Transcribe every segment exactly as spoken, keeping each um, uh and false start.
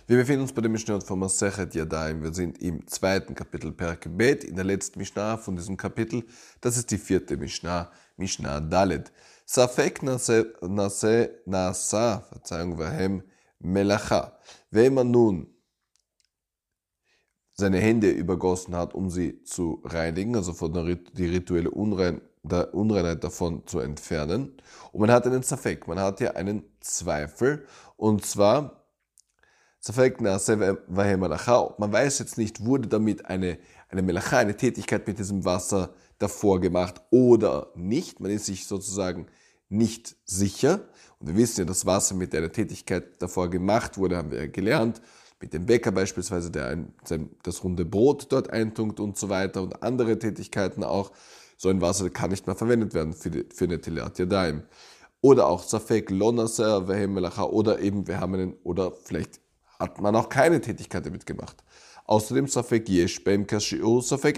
Wir befinden uns bei der Mishnah von Masechet Yadayim. Wir sind im zweiten Kapitel Perek Bet, in der letzten Mishnah von diesem Kapitel. Das ist die vierte Mishnah, Mishnah Dalet. Safek nase nasa, Verzeihung, vahem melacha. Wenn man nun seine Hände übergossen hat, um sie zu reinigen, also von der, die rituelle Unrein, der Unreinheit davon zu entfernen, und man hat einen Safek, man hat ja einen Zweifel, und zwar man weiß jetzt nicht, wurde damit eine, eine Melacha, eine Tätigkeit mit diesem Wasser davor gemacht oder nicht. Man ist sich sozusagen nicht sicher. Und wir wissen ja, das Wasser mit einer Tätigkeit davor gemacht wurde, haben wir ja gelernt. Mit dem Bäcker beispielsweise, der ein, das runde Brot dort eintunkt und so weiter und andere Tätigkeiten auch. So ein Wasser kann nicht mehr verwendet werden für, die, für eine Tilat Yadayim. Oder auch Safek Lonaser, Vahem Melacha, oder eben wir haben einen, oder vielleicht hat man auch keine Tätigkeit damit gemacht. Außerdem Safek Yesh Beim Kashiur, Safek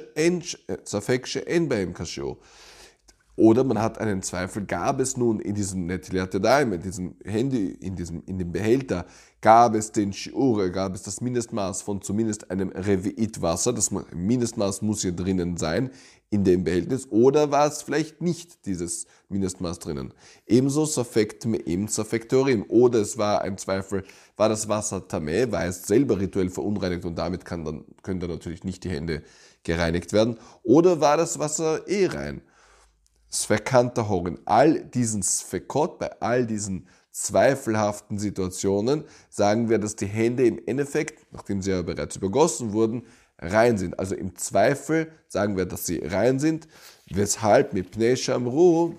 She'en Beim Kashiur. Oder man hat einen Zweifel, gab es nun in diesem Netilat Yadayim, in diesem Handy, in diesem, in dem Behälter, gab es den Shiur, gab es das Mindestmaß von zumindest einem Revi'it Wasser, das Mindestmaß muss hier drinnen sein, in dem Behältnis, oder war es vielleicht nicht dieses Mindestmaß drinnen. Ebenso Safek Tme'im, Safek Teorim, oder es war ein Zweifel, war das Wasser Tameh, war es selber rituell verunreinigt und damit kann dann, können dann natürlich nicht die Hände gereinigt werden, oder war das Wasser eh rein. Svekanta Horin, all diesen Svekot, bei all diesen zweifelhaften Situationen, sagen wir, dass die Hände im Endeffekt, nachdem sie ja bereits übergossen wurden, rein sind. Also im Zweifel sagen wir, dass sie rein sind. Weshalb mit Pnei Shamru,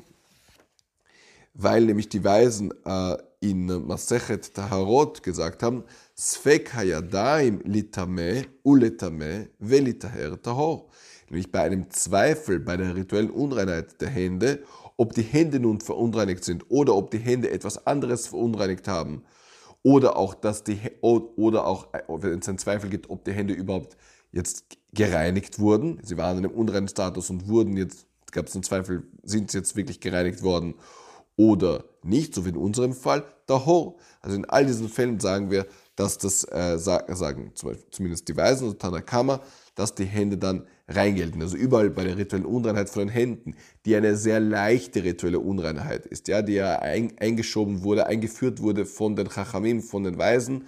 weil nämlich die Weisen äh, in Masechet Taharot gesagt haben, Sfek hayadayim litame uletame velitaher tahor. Nämlich bei einem Zweifel, bei der rituellen Unreinheit der Hände, ob die Hände nun verunreinigt sind oder ob die Hände etwas anderes verunreinigt haben oder auch, dass die, oder auch, wenn es einen Zweifel gibt, ob die Hände überhaupt jetzt gereinigt wurden. Sie waren in einem unreinen Status und wurden jetzt, gab es einen Zweifel, sind sie jetzt wirklich gereinigt worden oder nicht, so wie in unserem Fall, Tahor. Also in all diesen Fällen sagen wir, dass das, äh, sagen zum Beispiel, zumindest die Weisen oder Tanakama, dass die Hände dann rein gelten. Also überall bei der rituellen Unreinheit von den Händen, die eine sehr leichte rituelle Unreinheit ist, ja, die ja ein, eingeschoben wurde, eingeführt wurde von den Chachamim, von den Weisen.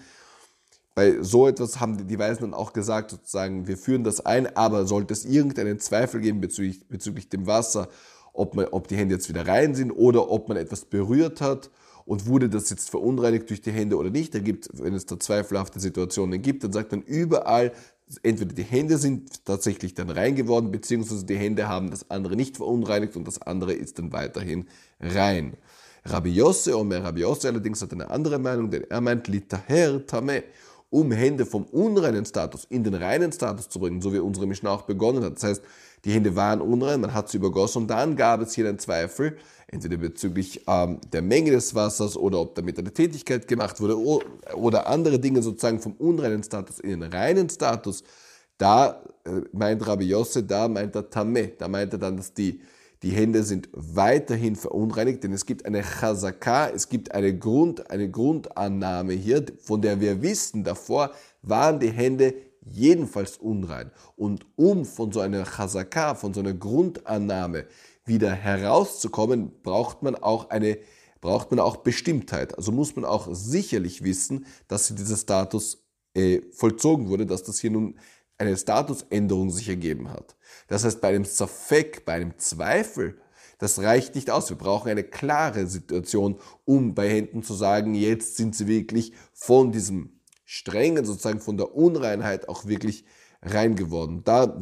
Bei so etwas haben die Weisen dann auch gesagt, sozusagen, wir führen das ein, aber sollte es irgendeinen Zweifel geben bezüglich, bezüglich dem Wasser, ob, man, ob die Hände jetzt wieder rein sind oder ob man etwas berührt hat und wurde das jetzt verunreinigt durch die Hände oder nicht, da gibt, wenn es da zweifelhafte Situationen gibt, dann sagt man überall, entweder die Hände sind tatsächlich dann rein geworden, beziehungsweise die Hände haben das andere nicht verunreinigt und das andere ist dann weiterhin rein. Rabbi Yosse, Omer Rabbi Yosse allerdings hat eine andere Meinung, denn er meint, Litaher Tameh, um Hände vom unreinen Status in den reinen Status zu bringen, so wie unsere Mishnah auch begonnen hat. Das heißt, die Hände waren unrein, man hat sie übergossen und dann gab es hier einen Zweifel, entweder bezüglich ähm, der Menge des Wassers oder ob damit eine Tätigkeit gemacht wurde oder andere Dinge sozusagen vom unreinen Status in den reinen Status. Da äh, meint Rabbi Yosse, da meint er Tameh, da meint er dann, dass die, die Hände sind weiterhin verunreinigt, denn es gibt eine Chazaka, es gibt eine, Grund, eine Grundannahme hier, von der wir wissen, davor waren die Hände jedenfalls unrein. Und um von so einer Chazaka, von so einer Grundannahme wieder herauszukommen, braucht man auch eine, braucht man auch Bestimmtheit. Also muss man auch sicherlich wissen, dass dieser Status äh, vollzogen wurde, dass das hier nun eine Statusänderung sich ergeben hat. Das heißt, bei einem Safek, bei einem Zweifel, das reicht nicht aus. Wir brauchen eine klare Situation, um bei Händen zu sagen, jetzt sind sie wirklich von diesem Strengen, sozusagen von der Unreinheit auch wirklich rein geworden. Da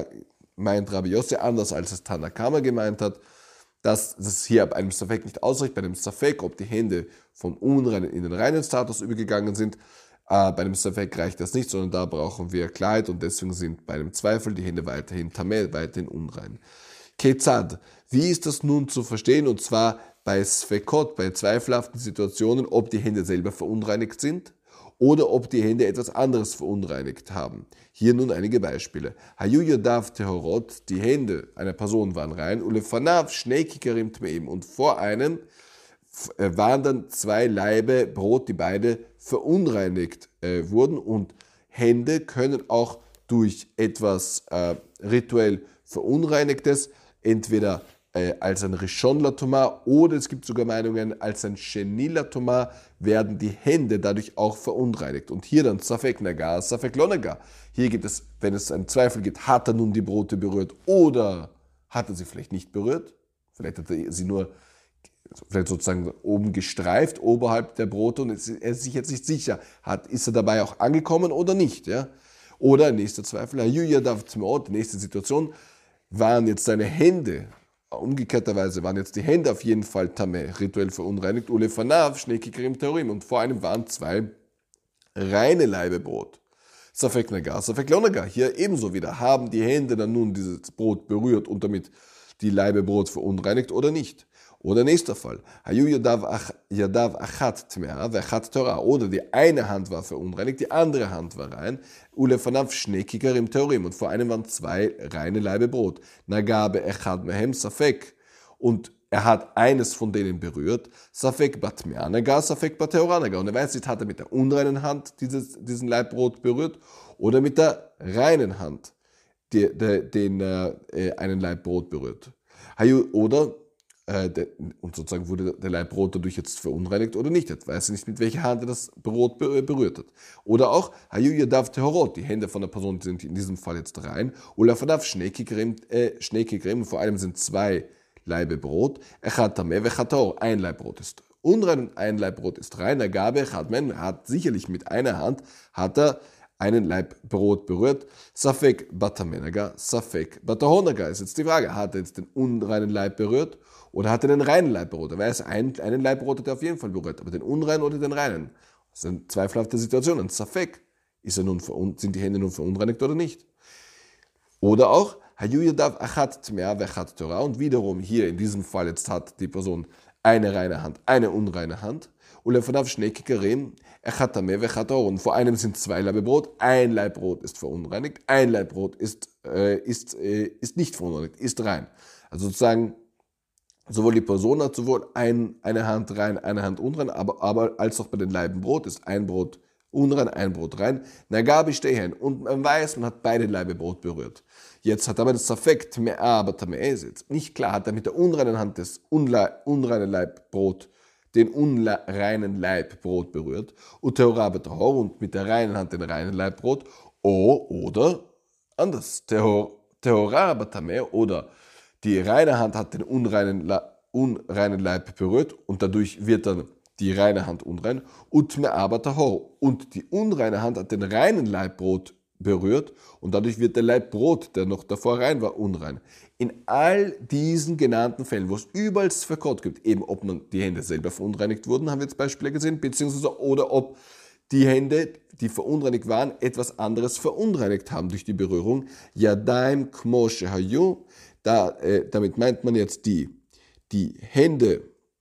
meint Rabbi Yosse anders, als es Tanakama gemeint hat, dass es hier bei einem Safek nicht ausreicht. Bei einem Safek, ob die Hände vom unreinen in den reinen Status übergegangen sind, äh, bei einem Safek reicht das nicht, sondern da brauchen wir Klarheit und deswegen sind bei einem Zweifel die Hände weiterhin Tameh, weiterhin unrein. Kezad, wie ist das nun zu verstehen? Und zwar bei Sfekot, bei zweifelhaften Situationen, ob die Hände selber verunreinigt sind oder ob die Hände etwas anderes verunreinigt haben. Hier nun einige Beispiele. Hayu Yodav Tehorot, die Hände einer Person waren rein, Ulefanav Shnei Kikarim Tmeim, und vor einem äh, waren dann zwei Laibe Brot, die beide verunreinigt äh, wurden. Und Hände können auch durch etwas äh, rituell Verunreinigtes, entweder äh, als ein Rishon Latoma oder es gibt sogar Meinungen, als ein Sheni Latoma werden die Hände dadurch auch verunreinigt. Und hier dann Safek Nagar, Safek Lonagar. Hier gibt es, wenn es einen Zweifel gibt, hat er nun die Brote berührt oder hat er sie vielleicht nicht berührt? Vielleicht hat er sie nur vielleicht sozusagen oben gestreift, oberhalb der Brote und er ist sich jetzt nicht sicher, hat, ist er dabei auch angekommen oder nicht. Ja? Oder nächster Zweifel, die nächste Situation, waren jetzt seine Hände, umgekehrterweise waren jetzt die Hände auf jeden Fall Tameh, rituell verunreinigt, Ulefanav, Schnekikrim Teorim, und vor einem waren zwei reine Laibe Brot. Safek Nagar, Safek Lonagar, hier ebenso wieder, haben die Hände dann nun dieses Brot berührt und damit die Laibe Brot verunreinigt oder nicht. Oder nächster Fall, Hayu Yadav Achat Tmea Vechat Torah, oder die eine Hand war verunreinigt, die andere Hand war rein, Ulefanav Schnekikar im Teorim, und vor einem waren zwei reine Laibe Brot. Nagabe Echad Mehem Safek, und er hat eines von denen berührt, Safek Batmea Nagar, Safek Bateora Nagar, und er weiß nicht, hat er mit der unreinen Hand dieses, diesen Laibbrot berührt oder mit der reinen Hand die, die, den, äh, einen Laibbrot berührt. Hayu, oder und sozusagen wurde der Laib Brot dadurch jetzt verunreinigt oder nicht. Jetzt weiß er nicht, mit welcher Hand er das Brot berührt hat. Oder auch, Hayu Yadav Tehorot, die Hände von der Person sind in diesem Fall jetzt rein. Ulafadav Schnekikrim, äh, Schnekikrim, vor allem sind zwei Laibe Brot. Echat Tameh vechator, ein Laib Brot ist unrein und ein Laib Brot ist rein. Der Gabe, Echat Men, hat sicherlich mit einer Hand, hat er einen Laib Brot berührt. Safek Batamenaga, Safek Batahonaga ist jetzt die Frage, hat er jetzt den unreinen Leib berührt oder hat er den reinen Leib berührt? Er weiß, einen, einen Leib Brot hat er auf jeden Fall berührt, aber den unreinen oder den reinen? Das ist eine zweifelhafte Situation. Ein Safek, ist er nun, sind die Hände nun verunreinigt oder nicht? Oder auch, Hayuyadav Achat Tmea Vechat Torah, und wiederum hier in diesem Fall jetzt hat die Person eine reine Hand, eine unreine Hand. Ulefanav Schnekikarim, Echat Tameh Vechat Torah, und vor einem sind zwei Laibe Brot, ein Laib Brot ist verunreinigt, ein Laib Brot ist, äh, ist, äh, ist nicht verunreinigt, ist rein. Also sozusagen, sowohl die Person hat sowohl ein, eine Hand rein, eine Hand unrein, aber, aber als auch bei den Laiben Brot ist ein Brot unrein, ein Brot rein. Nagabi stehen, und man weiß, man hat beide Laibe Brot berührt. Jetzt hat aber das Safek Tmea, aber Tameh ist jetzt nicht klar, hat er mit der unreinen Hand des unle, unreinen Laib Brot den unreinen Laib Brot berührt, und Teorah betahor, und mit der reinen Hand den reinen Laib Brot, o, oder anders, Teorah betameh, oder die reine Hand hat den unreinen, unreinen Leib berührt und dadurch wird dann die reine Hand unrein, utmea betahor, und die unreine Hand hat den reinen Laib Brot berührt und dadurch wird der Laib Brot, der noch davor rein war, unrein. In all diesen genannten Fällen, wo es überall Verkott gibt, eben ob man die Hände selber verunreinigt wurden, haben wir jetzt Beispiele gesehen, beziehungsweise oder ob die Hände, die verunreinigt waren, etwas anderes verunreinigt haben durch die Berührung. Yadaim kmo shehayu, da, äh, damit meint man jetzt die, die Hände,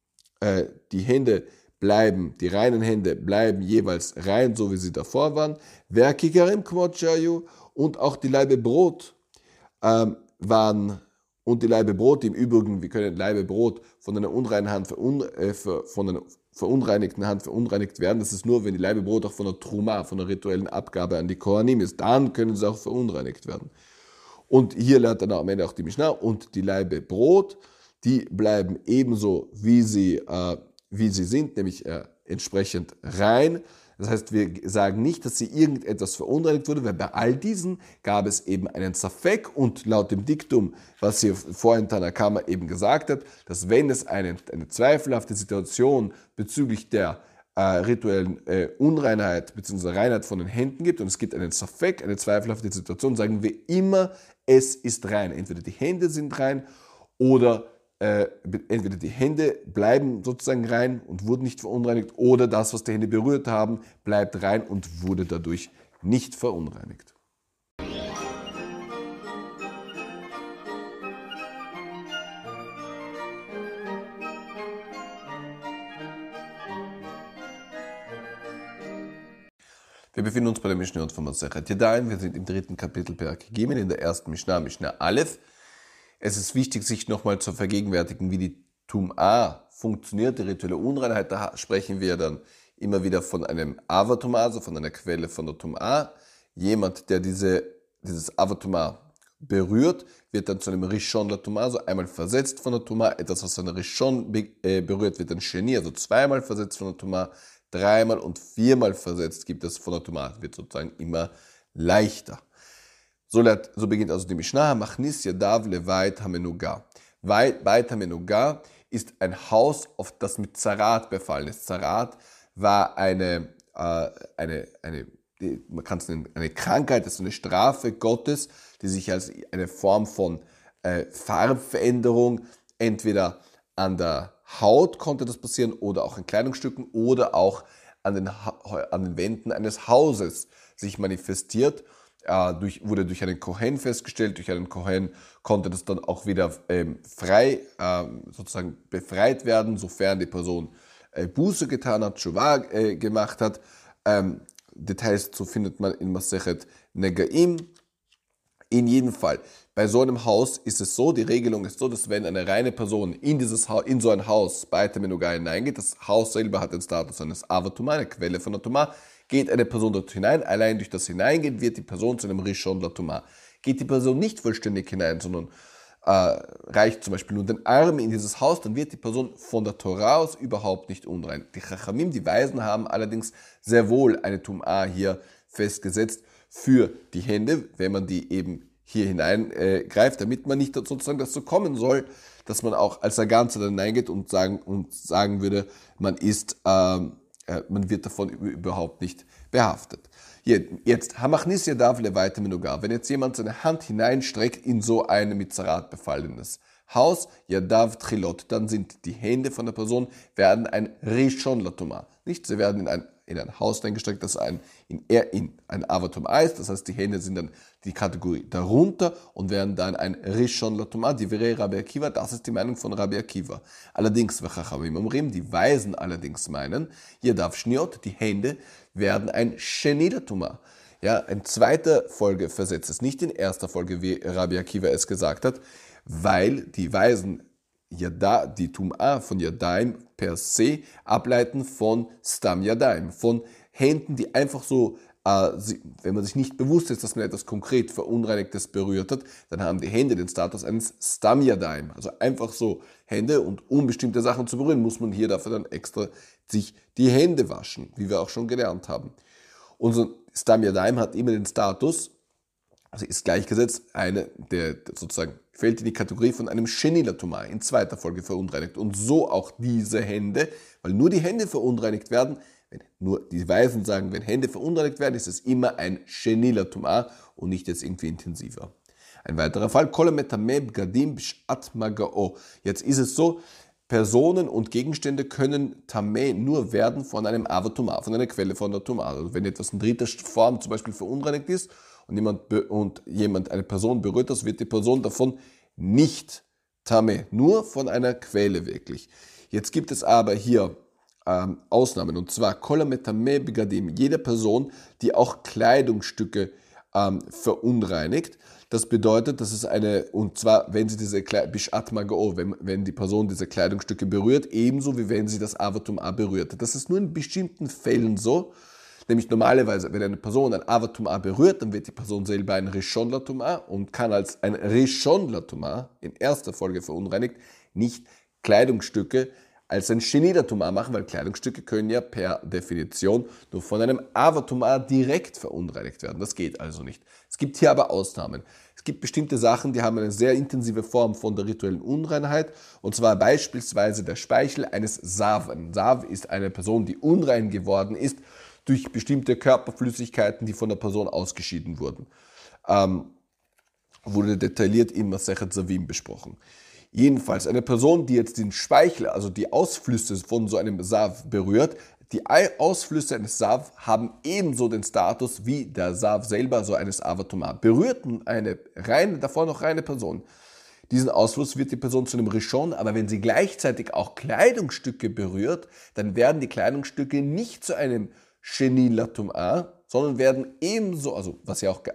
äh, die Hände bleiben, die reinen Hände bleiben jeweils rein, so wie sie davor waren. Verkikarim kmo shehayu, und auch die Laibe Brot ähm, waren, und die Laibe Brot, im Übrigen, wir können Laibe Brot von einer unreinen Hand verun, äh, von einer verunreinigten Hand verunreinigt werden. Das ist nur, wenn die Laibe Brot auch von der Truma, von der rituellen Abgabe an die Kohanim ist, dann können sie auch verunreinigt werden. Und hier lernt dann am Ende auch die Mishnah, und die Laibe Brot, die bleiben ebenso, wie sie, äh, wie sie sind, nämlich äh, entsprechend rein. Das heißt, wir sagen nicht, dass sie irgendetwas verunreinigt wurde, weil bei all diesen gab es eben einen Safek, und laut dem Diktum, was hier vorhin Tanakama eben gesagt hat, dass wenn es eine, eine zweifelhafte Situation bezüglich der äh, rituellen äh, Unreinheit bzw. Reinheit von den Händen gibt und es gibt einen Safek, eine zweifelhafte Situation, sagen wir immer, es ist rein. Entweder die Hände sind rein oder Äh, entweder die Hände bleiben sozusagen rein und wurden nicht verunreinigt, oder das, was die Hände berührt haben, bleibt rein und wurde dadurch nicht verunreinigt. Wir befinden uns bei der Mishnah von Masechet Yadayim. Wir sind im dritten Kapitel Perek Gimel, in der ersten Mishnah, Mishnah Aleph. Es ist wichtig, sich nochmal zu vergegenwärtigen, wie die Tum'a funktioniert, die rituelle Unreinheit, da sprechen wir dann immer wieder von einem Avatuma, also von einer Quelle von der Tum'a. Jemand, der diese, dieses Avatuma berührt, wird dann zu einem Rishon Latuma, also einmal versetzt von der Tum'a. Etwas, was eine Rishon berührt, wird dann Sheni, also zweimal versetzt von der Tum'a. Dreimal und viermal versetzt gibt es von der Tum'a. Wird sozusagen immer leichter. So, so beginnt also die Mishnah. Machnis yadav levait hamenuga. Beit hamenuga ist ein Haus, auf das mit Zarat befallen ist. Zarat war eine, äh, eine, eine die, man kann es nennen, eine Krankheit, das ist eine Strafe Gottes, die sich als eine Form von äh, Farbveränderung entweder an der Haut konnte das passieren oder auch an Kleidungsstücken oder auch an den, an den Wänden eines Hauses sich manifestiert. Äh, durch, wurde durch einen Kohen festgestellt. Durch einen Kohen konnte das dann auch wieder ähm, frei, äh, sozusagen befreit werden, sofern die Person äh, Buße getan hat, Tshuva äh, gemacht hat. Ähm, Details dazu findet man in Masechet Negaim. In jedem Fall, bei so einem Haus ist es so, die Regelung ist so, dass wenn eine reine Person in, dieses ha- in so ein Haus bei Temenuga hineingeht, das Haus selber hat den Status eines Avatuma, eine Quelle von der Tuma, geht eine Person dort hinein, allein durch das Hineingehen wird die Person zu einem Rishon Latuma. Geht die Person nicht vollständig hinein, sondern äh, reicht zum Beispiel nur den Arm in dieses Haus, dann wird die Person von der Torah aus überhaupt nicht unrein. Die Chachamim, die Weisen, haben allerdings sehr wohl eine Tum'a hier festgesetzt für die Hände, wenn man die eben hier hineingreift, äh, damit man nicht sozusagen dazu kommen soll, dass man auch als der Ganze dann hineingeht und sagen, und sagen würde, man ist, ähm, äh, man wird davon überhaupt nicht behaftet. Jetzt, Hamachnis Yadav levait hamenuga. Wenn jetzt jemand seine Hand hineinstreckt in so ein mit Zarat befallenes Haus, Yadav Tchilot, dann sind die Hände von der Person, werden ein Rishon Latuma. Nicht, sie werden in ein, in ein Haus hineingestreckt, das ein, in, in ein Avatuma ist. Das heißt, die Hände sind dann die Kategorie darunter und werden dann ein Rishon Latuma, die Vere Rabbi Akiva, das ist die Meinung von Rabbi Akiva. Allerdings, die Weisen allerdings meinen, Yadav Shniot, die Hände werden ein Sheni Latuma. Ja, ein zweiter Folge versetzt es, nicht in erster Folge, wie Rabbi Akiva es gesagt hat, weil die Weisen Yada, die Tum'a von Yadaim per se ableiten von Stam Yadaim, von Händen, die einfach so, äh, wenn man sich nicht bewusst ist, dass man etwas konkret Verunreinigtes berührt hat, dann haben die Hände den Status eines Stam Yadaim. Also einfach so Hände und unbestimmte Sachen zu berühren, muss man hier dafür dann extra sich die Hände waschen, wie wir auch schon gelernt haben. Unser Stam Yadaim hat immer den Status, also ist gleichgesetzt, eine, der sozusagen fällt in die Kategorie von einem Sheni Latuma, in zweiter Folge verunreinigt. Und so auch diese Hände, weil nur die Hände verunreinigt werden, wenn nur die Weisen sagen, wenn Hände verunreinigt werden, ist es immer ein Sheni Latuma und nicht jetzt irgendwie intensiver. Ein weiterer Fall, jetzt ist es so, Personen und Gegenstände können Tameh nur werden von einem Avatuma, von einer Quelle von der Tuma. Also wenn etwas in dritter Form zum Beispiel verunreinigt ist, und jemand, und jemand eine Person berührt, das wird die Person davon nicht Tameh, nur von einer Quelle wirklich. Jetzt gibt es aber hier ähm, Ausnahmen, und zwar Kolametameh Begadim, jede Person, die auch Kleidungsstücke ähm, verunreinigt. Das bedeutet, dass es eine, und zwar, wenn sie diese Bishat Magao, wenn, wenn die Person diese Kleidungsstücke berührt, ebenso wie wenn sie das Avatum A berührt. Das ist nur in bestimmten Fällen so. Nämlich normalerweise, wenn eine Person ein Avatuma berührt, dann wird die Person selber ein Rishon Latuma und kann als ein Rishon Latuma in erster Folge verunreinigt nicht Kleidungsstücke als ein Sheni Latuma machen, weil Kleidungsstücke können ja per Definition nur von einem Avatuma direkt verunreinigt werden. Das geht also nicht. Es gibt hier aber Ausnahmen. Es gibt bestimmte Sachen, die haben eine sehr intensive Form von der rituellen Unreinheit, und zwar beispielsweise der Speichel eines Sav. Ein Sav ist eine Person, die unrein geworden ist durch bestimmte Körperflüssigkeiten, die von der Person ausgeschieden wurden. Ähm, wurde detailliert in Masechet Zavim besprochen. Jedenfalls eine Person, die jetzt den Speichel, also die Ausflüsse von so einem Sav berührt, die Ausflüsse eines Sav haben ebenso den Status wie der Sav selber, also eines Avatuma. Berührt eine reine, davor noch reine Person, diesen Ausfluss wird die Person zu einem Rishon, aber wenn sie gleichzeitig auch Kleidungsstücke berührt, dann werden die Kleidungsstücke nicht zu einem Sheni Latuma, sondern werden ebenso, also was ja auch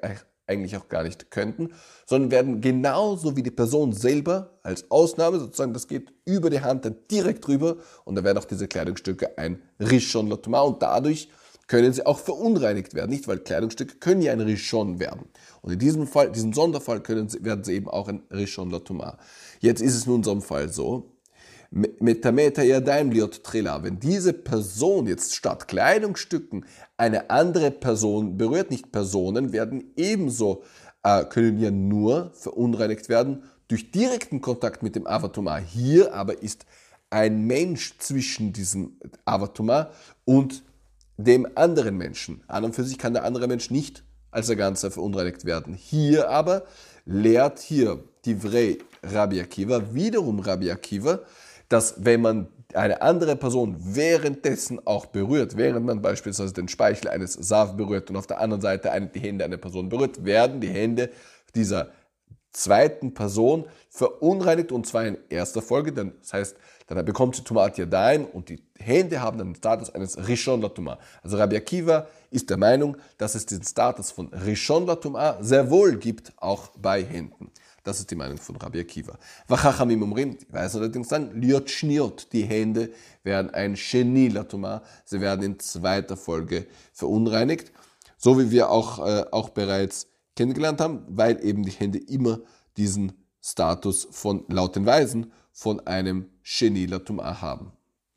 eigentlich auch gar nicht könnten, sondern werden genauso wie die Person selber als Ausnahme, sozusagen, das geht über die Hand dann direkt drüber und da werden auch diese Kleidungsstücke ein Rishon Latuma und dadurch können sie auch verunreinigt werden, nicht? Weil Kleidungsstücke können ja ein Rishon werden. Und in diesem Fall, diesem Sonderfall können sie, werden sie eben auch ein Rishon Latuma. Jetzt ist es in unserem Fall so, Metameter Yadayim liot Trila. Wenn diese Person jetzt statt Kleidungsstücken eine andere Person berührt, nicht Personen, werden ebenso, äh, können ja nur verunreinigt werden durch direkten Kontakt mit dem Avatuma. Hier aber ist ein Mensch zwischen diesem Avatuma und dem anderen Menschen. An und für sich kann der andere Mensch nicht als der Ganze verunreinigt werden. Hier aber lehrt hier Divrei Rabbi Akiva, wiederum Rabbi Akiva, dass wenn man eine andere Person währenddessen auch berührt, während man beispielsweise den Speichel eines Sav berührt und auf der anderen Seite eine, die Hände einer Person berührt, werden die Hände dieser zweiten Person verunreinigt und zwar in erster Folge. Dann, das heißt, dann bekommt sie Tumat Yadayim und die Hände haben den Status eines Rishon Latuma. Also Rabbi Akiva ist der Meinung, dass es den Status von Rishon Latuma sehr wohl gibt, auch bei Händen. Das ist die Meinung von Rabbi Akiva. Vachachamim umrim, die Weisen allerdings sagen, liot shniot, die Hände werden ein Sheni Latuma, sie werden in zweiter Folge verunreinigt, so wie wir auch, äh, auch bereits kennengelernt haben, weil eben die Hände immer diesen Status von, laut den Weisen, von einem Sheni Latuma haben.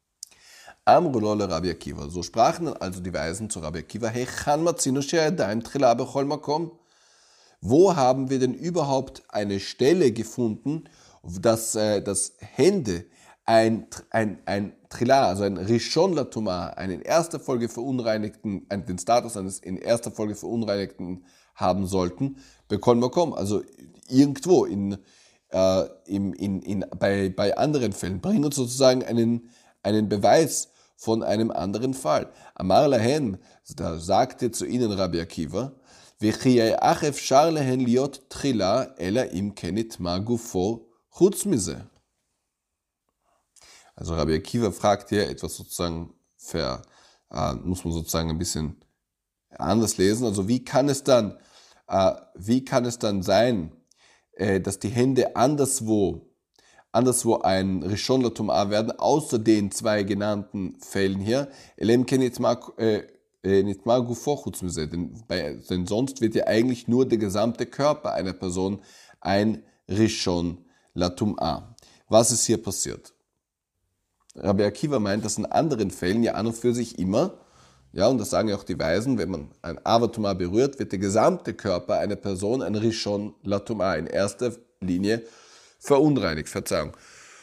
Amrulole Rabbi Akiva, so sprachen dann also die Weisen zu Rabbi Akiva, Hechan matzinu she'yadayim tchila bechol makom. Wo haben wir denn überhaupt eine Stelle gefunden, dass, äh, dass Hände ein, ein, ein Trila, also ein Rishon Latuma, einen in erster Folge verunreinigten, einen, den Status eines in erster Folge verunreinigten haben sollten, bekommen wir kommen. Also irgendwo in, äh, in, in, in, bei, bei anderen Fällen. Bringen uns sozusagen einen, einen Beweis von einem anderen Fall. Amar lahen, da sagte zu ihnen Rabbi Akiva, also Rabbi Akiva fragt hier etwas sozusagen, für, äh, muss man sozusagen ein bisschen anders lesen. Also wie kann es dann, äh, wie kann es dann sein, äh, dass die Hände anderswo, anderswo ein Rishon Latuma werden, außer den zwei genannten Fällen hier? Elem kenit mag Nicht mal denn, denn sonst wird ja eigentlich nur der gesamte Körper einer Person ein Rishon Latuma. Was ist hier passiert? Rabbi Akiva meint, dass in anderen Fällen ja an und für sich immer, ja, und das sagen ja auch die Weisen, wenn man ein Avatuma berührt, wird der gesamte Körper einer Person ein Rishon Latuma in erster Linie verunreinigt. Verzeihung.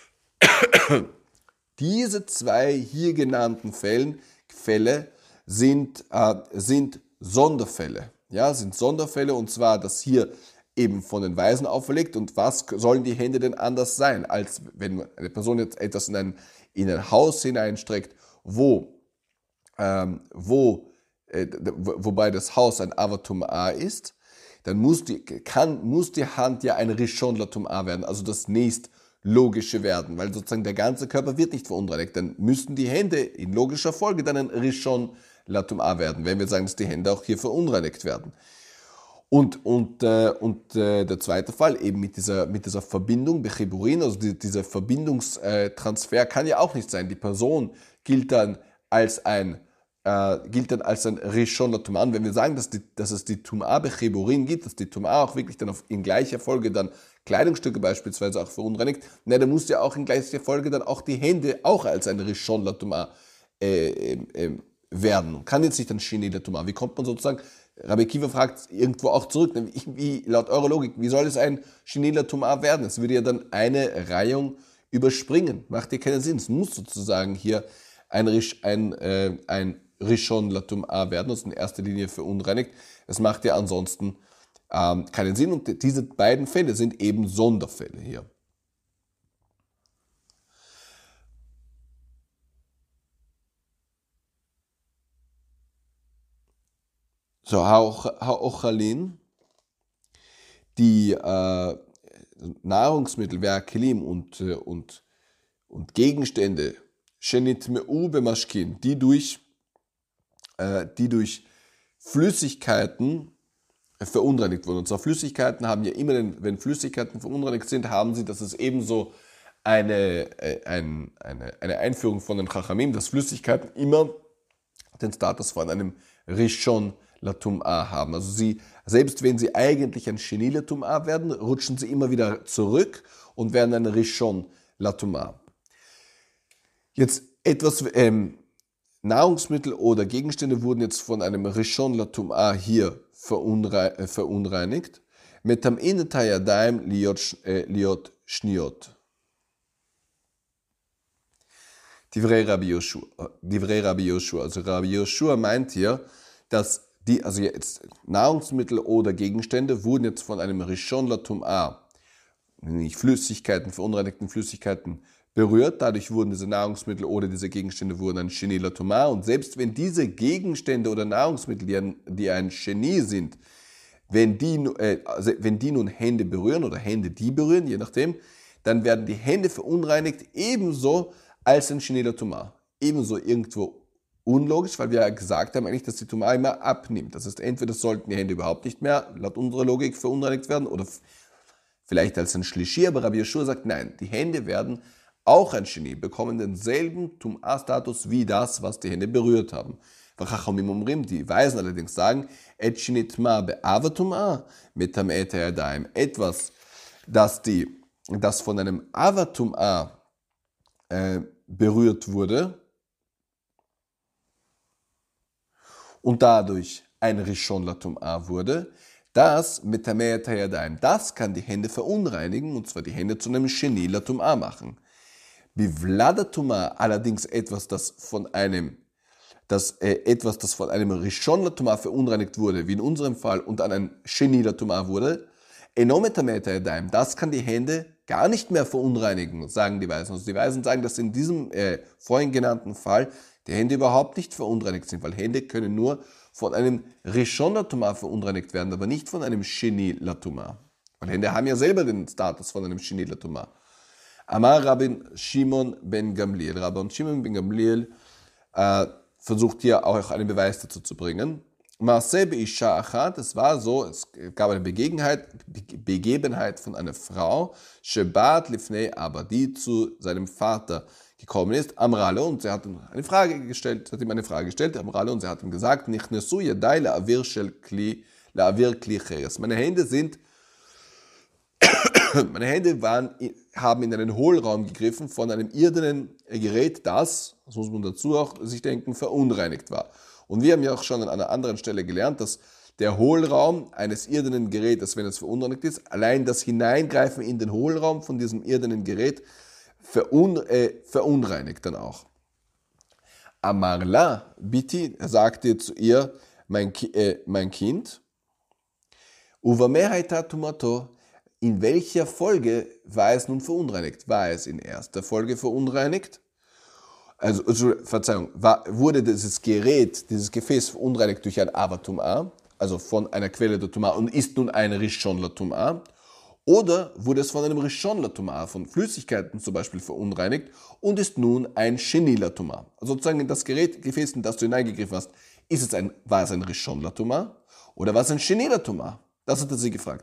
Diese zwei hier genannten Fällen, Fälle sind, äh, sind Sonderfälle. Ja, sind Sonderfälle und zwar, dass hier eben von den Weisen auferlegt und was sollen die Hände denn anders sein, als wenn eine Person jetzt etwas in ein, in ein Haus hineinstreckt, wo, ähm, wo, äh, wobei das Haus ein Avatuma ist, dann muss die, kann, muss die Hand ja ein Rishon Latuma werden, also das nächst logische werden, weil sozusagen der ganze Körper wird nicht verunreinigt, dann müssten die Hände in logischer Folge dann ein Rishon Latuma werden, wenn wir sagen, dass die Hände auch hier verunreinigt werden. Und, und, äh, und äh, der zweite Fall eben mit dieser, mit dieser Verbindung, Bechiburin, also die, dieser Verbindungstransfer kann ja auch nicht sein. Die Person gilt dann als ein, äh, gilt dann als ein Rishon Latuma. Und wenn wir sagen, dass, die, dass es die Tum'a Bechiburin gibt, dass die Tum'a auch wirklich dann auf, in gleicher Folge dann Kleidungsstücke beispielsweise auch verunreinigt, na, dann muss ja auch in gleicher Folge dann auch die Hände auch als ein Rishon Latuma äh, äh, werden. Kann jetzt nicht ein Sheni Latuma. Wie kommt man sozusagen, Rabbi Akiva fragt irgendwo auch zurück, wie, laut eurer Logik, wie soll es ein Sheni Latuma werden? Es würde ja dann eine Reihung überspringen. Macht ja keinen Sinn. Es muss sozusagen hier ein, ein, äh, ein Rishon Latuma werden, das in erster Linie verunreinigt. Es macht ja ansonsten ähm, keinen Sinn und diese beiden Fälle sind eben Sonderfälle hier. So, Ha'ochalin, die äh, Nahrungsmittel, Kelim und, und, und Gegenstände, Shenitmeu bemashkin, die durch, äh, die durch Flüssigkeiten verunreinigt wurden. Und zwar Flüssigkeiten haben ja immer, wenn Flüssigkeiten verunreinigt sind, haben sie, das ist ebenso eine, eine, eine, eine Einführung von den Chachamim, dass Flüssigkeiten immer den Status von einem Rishon Latum'a haben. Also sie, selbst wenn sie eigentlich ein Sheni Latum'a werden, rutschen sie immer wieder zurück und werden ein Rishon Latum'a. Jetzt etwas, ähm, Nahrungsmittel oder Gegenstände wurden jetzt von einem Rishon Latum'a hier verunrei- äh, verunreinigt. Metam'in tayadayim liot, äh, liot shniot. Divrei Rabbi Yoshua. Divrei Rabbi Yoshua. Also Rabbi Yoshua meint hier, dass die, also jetzt Nahrungsmittel oder Gegenstände wurden jetzt von einem Rishon Latum'a, nicht Flüssigkeiten, verunreinigten Flüssigkeiten, berührt. Dadurch wurden diese Nahrungsmittel oder diese Gegenstände wurden ein Sheni Latum'a. Und selbst wenn diese Gegenstände oder Nahrungsmittel, die ein, die ein Sheni sind, wenn die, äh, also wenn die nun Hände berühren oder Hände die berühren, je nachdem, dann werden die Hände verunreinigt ebenso als ein Sheni Latum'a. Ebenso irgendwo unlogisch, weil wir ja gesagt haben eigentlich, dass die Tum'a immer abnimmt. Das heißt, entweder sollten die Hände überhaupt nicht mehr, laut unserer Logik, verunreinigt werden oder vielleicht als ein Schlishi, aber Rabbi Yoshua sagt, nein, die Hände werden auch ein Sheni, bekommen denselben Tum'a-Status wie das, was die Hände berührt haben. Die Weisen allerdings sagen, etwas, das, die, das von einem Avatum'a äh, berührt wurde und dadurch ein Rishon Latum'a wurde, das mit Tameet, das kann die Hände verunreinigen, und zwar die Hände zu einem Sheni Latum'a machen. Bivladatuma allerdings etwas, das von einem, das, äh, etwas, das von einem Rishon Latum'a verunreinigt wurde, wie in unserem Fall, und an ein Sheni Latum'a wurde, Enometameta, das kann die Hände gar nicht mehr verunreinigen, sagen die Weisen. Also die Weisen sagen, dass in diesem äh, vorhin genannten Fall die Hände überhaupt nicht verunreinigt sind, weil Hände können nur von einem Rishon Latum'a verunreinigt werden, aber nicht von einem Sheni Latum'a. Weil Hände haben ja selber den Status von einem Sheni Latum'a. Amar Rabbi Shimon ben Gamliel. Rabbi Shimon ben Gamliel äh, versucht hier auch einen Beweis dazu zu bringen. Maaseh be'isha achat, es war so, es gab eine Begebenheit, Begebenheit von einer Frau, Shebat lifnei Abba, die zu seinem Vater gekommen ist, Amrale, und sie hat ihm eine Frage gestellt, hat ihm eine Frage gestellt, Amrale, und sie hat ihm gesagt, Nichnesu yadai la'avir shel kli, la'avir kli cheres. Meine Hände sind Meine Hände waren, haben in einen Hohlraum gegriffen von einem irdenen Gerät, das, das muss man dazu auch sich denken, verunreinigt war. Und wir haben ja auch schon an einer anderen Stelle gelernt, dass der Hohlraum eines irdenen Gerätes, wenn es verunreinigt ist, allein das Hineingreifen in den Hohlraum von diesem irdenen Gerät verun, äh, verunreinigt dann auch. Amarla, Biti, er sagte zu ihr, mein, äh, mein Kind, Uva mehaita tumato, in welcher Folge war es nun verunreinigt? War es in erster Folge verunreinigt? Also, also Verzeihung, war, wurde dieses Gerät, dieses Gefäß verunreinigt durch ein Avatum'a, also von einer Quelle der Tum'a, und ist nun ein Rishon Latum'a? Oder wurde es von einem Rishon Latum'a, von Flüssigkeiten zum Beispiel, verunreinigt und ist nun ein Sheni Latum'a? Also sozusagen das Gerät, Gefäß, in das du hineingegriffen hast, ist es ein, war es ein Rishon Latum'a oder war es ein Sheni Latum'a? Das hat er sie gefragt.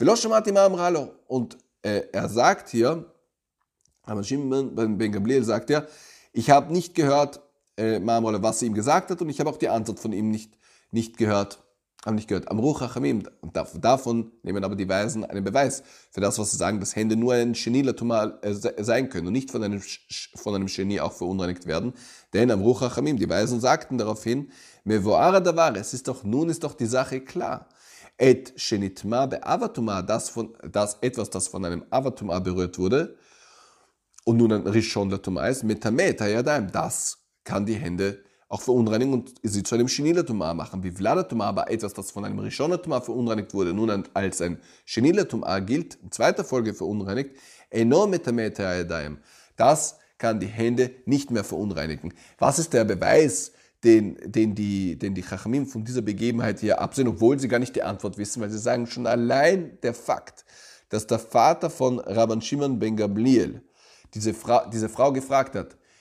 Und äh, er sagt hier, aber Shimon ben Gamliel sagt er, ich habe nicht gehört, äh, was sie ihm gesagt hat, und ich habe auch die Antwort von ihm nicht, nicht gehört. Haben nicht gehört. Amru Chachamim. Und davon nehmen aber die Weisen einen Beweis für das, was sie sagen, dass Hände nur ein Sheni Latum'a äh, sein können und nicht von einem, von einem Sheni auch verunreinigt werden. Denn Amru Chachamim, die Weisen sagten daraufhin, Mevoara davar, es ist doch, nun ist doch die Sache klar. Et Shenitma be Avatum'a, das, von, das etwas, das von einem Avatum'a berührt wurde und nun ein Rishon Latum'a ist, Metamet Hayadayim, das kann die Hände auch verunreinigen und sie zu einem Sheni Latum'a machen. Wie Vladatum'a, aber etwas, das von einem Rishon Latum'a verunreinigt wurde, nun als ein Sheni Latum'a gilt, in zweiter Folge verunreinigt, Eno Metamet Hayadayim, das kann die Hände nicht mehr verunreinigen. Was ist der Beweis, den, den, die, den die Chachamim von dieser Begebenheit hier absehen, obwohl sie gar nicht die Antwort wissen, weil sie sagen, schon allein der Fakt, dass der Vater von Rabban Shimon ben Gamliel diese Frau, diese Frau gefragt hat,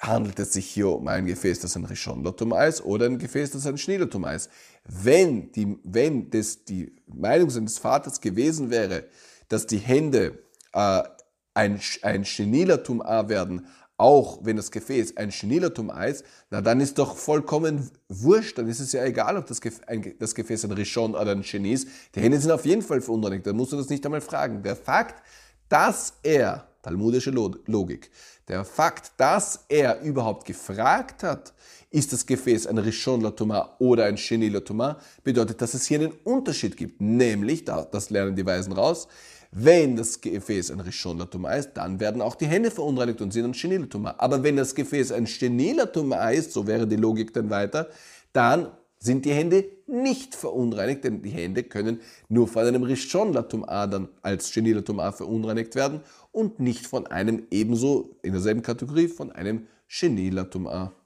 handelt es sich hier um ein Gefäß, das ein Rishon Latumah ist oder ein Gefäß, das ein Sheni Latumah ist. Wenn, die, wenn das die Meinung seines Vaters gewesen wäre, dass die Hände äh, ein, ein Sheni Latumah werden, auch wenn das Gefäß ein Sheni Latumah ist, na dann ist doch vollkommen wurscht, dann ist es ja egal, ob das Gefäß ein, das Gefäß ein Rishon oder ein Sheni ist. Die Hände sind auf jeden Fall verunreinigt, dann musst du das nicht einmal fragen. Der Fakt, dass er, talmudische Logik, der Fakt, dass er überhaupt gefragt hat, ist das Gefäß ein Rishon Latumah oder ein Sheni Latumah, bedeutet, dass es hier einen Unterschied gibt. Nämlich, das lernen die Weisen raus, wenn das Gefäß ein Rishon Latumah ist, dann werden auch die Hände verunreinigt und sind ein Sheni Latumah. Aber wenn das Gefäß ein Sheni Latumah ist, so wäre die Logik dann weiter, dann sind die Hände nicht verunreinigt, denn die Hände können nur von einem Rishon Latumah dann als Sheni Latumah verunreinigt werden und nicht von einem ebenso in derselben Kategorie von einem Sheni Latumah.